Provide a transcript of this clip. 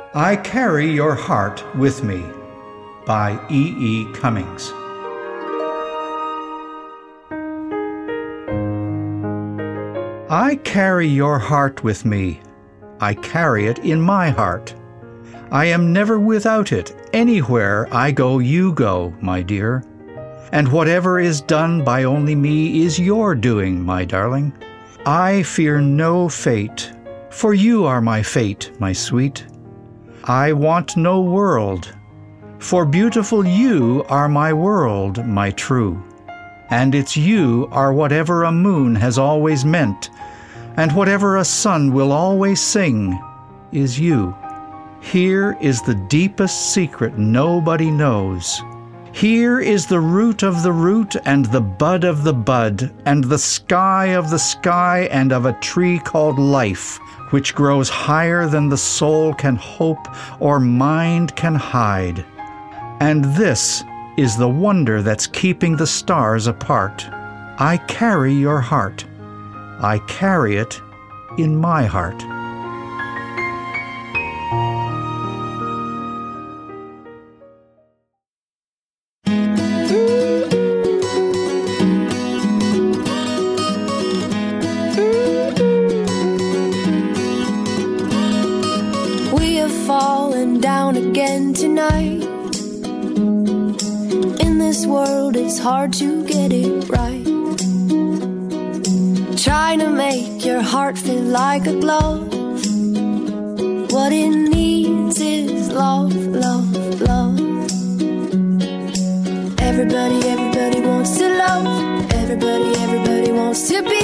I Carry Your Heart with Me by E. E. Cummings. I carry your heart with me. I carry it in my heart. I am never without it. Anywhere I go, you go, my dear. And whatever is done by only me is your doing, my darling. I fear no fate, for you are my fate, my sweet. I want no world, for beautiful you are my world, my true. And it's you are whatever a moon has always meant, and whatever a sun will always sing is you. Here is the deepest secret nobody knows. Here is the root of the root and the bud of the bud and the sky of the sky and of a tree called life, which grows higher than the soul can hope or mind can hide. And this is the wonder that's keeping the stars apart. I carry your heart. I carry it in my heart. We have fallen down again tonight. In this world it's hard to get it right. Trying to make your heart feel like a glove. What it needs is love, love, love. Everybody wants to love. Everybody wants to be